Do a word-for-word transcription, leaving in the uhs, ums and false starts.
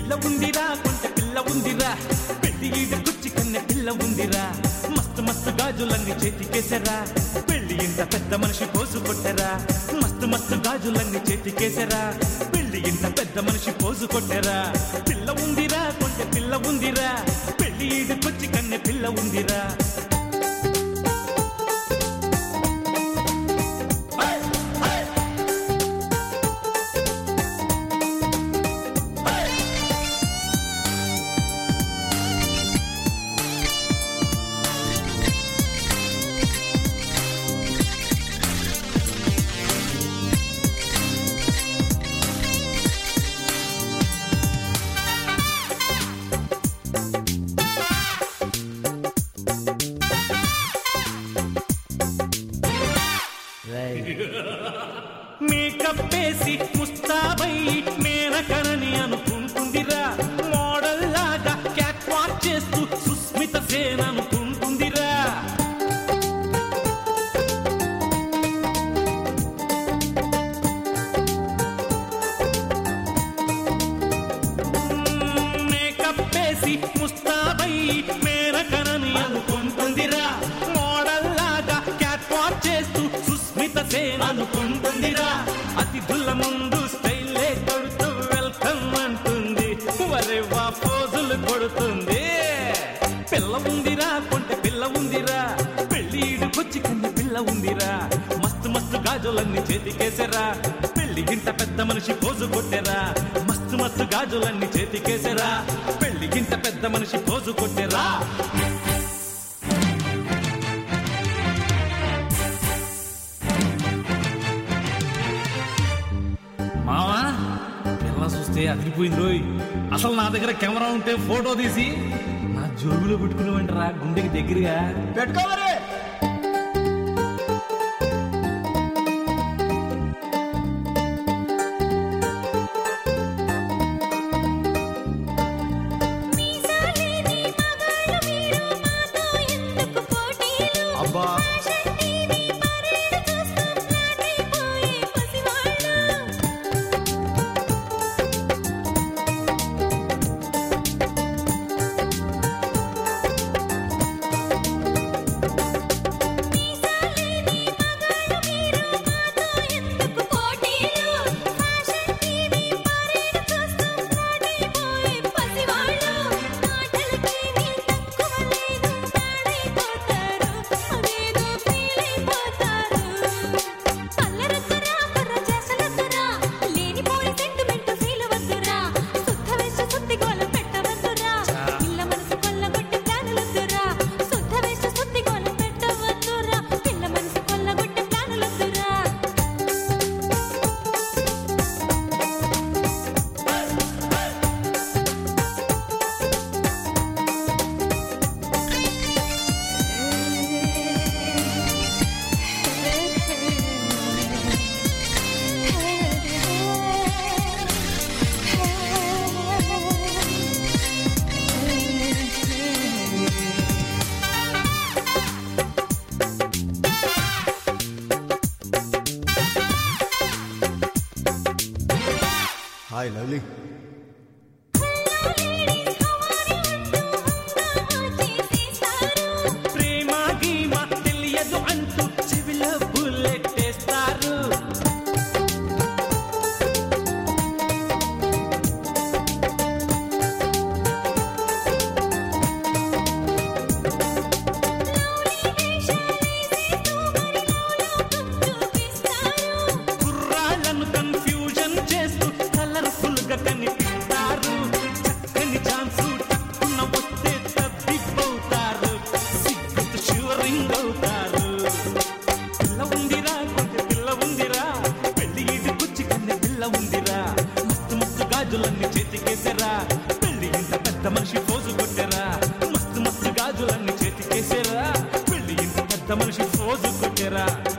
పిల్ల ఉందిరా కొంచెం పిల్ల ఉందిరా పెళ్లి ఈడుకొచ్చి కన్నె పిల్ల ఉందిరా మస్తు మస్తు గాజులన్నీ చేతికేసరా పెళ్లి ఇంత పెద్ద మనిషి పోసు కొట్టరా మస్తు మస్తు గాజులన్నీ చేతికేసరా పెళ్లి ఇంత పెద్ద మనిషి పోసు కొట్టరా పిల్ల ఉందిరా కొంచెం పిల్ల ఉందిరా పెళ్లి ఈడుకొచ్చి కన్నె పిల్ల ఉందిరా మేకప్ వేసి ముస్తాబై మేనకనని అనుకుంటుందిరా మోడల్ లాగా క్యాట్ వాక్ చేస్తూ సుస్మిత సేన్ అనుకుంటుందిరా మేకప్ వేసి ముస్తాబై మేనకనని అనుకుంటుందిరా మోడల్ లాగా క్యాట్ వాక్ చేస్తూ సుస్మిత సేన్ అనుకుంటుందిరా అతిథుల ముందు స్టైలే కొడుతూ వెల్కమ్ అంటుంది వరేవా పోజులు కొడుతుంది పిల్ల ఉందిరా కొంటె పిల్ల ఉందిరా పెళ్లి ఈడుకొచ్చి కన్నె పిల్ల ఉందిరా మస్తు మస్తు గాజులన్నీ చేతికేసరా పెళ్లి గింత పెద్ద మనిషి పోజు కొట్టెరా మస్తు మస్తు గాజులన్నీ చేతికేసరా పెళ్లి గింత పెద్ద మనిషి పోజు కొట్టెరా మావా పిల్ల చూస్తే అదిరిపోయింది రోయ్ అసలు నా దగ్గర కెమెరా ఉంటే ఫోటో తీసి నా జోబులో పెట్టుకునేవంటరా గుండెకి దగ్గరగా పెట్టుకోమరే అబ్బా హాయ్ లవ్లీ ప్రేమ గీమ తెలియదు అంటూ చెవిలో బుల్లెట్టేస్తారు కుర్రాళ్ళను కన్ఫ్యూజన్ చేస్తూ కలర్ఫుల్ గా కనిపిస్తారు చక్కని ఛాన్సు టక్కున వస్తే తప్పిపోతారు సిగ్గుతో షూరింగ్ అవుతారు పిల్ల ఉందిరా కొంచెం పిల్ల ఉందిరా పెళ్లి ఈడుకొచ్చి కన్నె పిల్ల ఉందిరా మస్తు మస్తు గాజులన్నీ చేతికేసరా పెళ్లి ఇంత పెద్ద మనిషి పోజు కొట్టెరా మస్తు మస్తు గాజులన్నీ చేతికేసరా పెళ్లి ఇంత పెద్ద మనిషి పోజు కొట్టెరా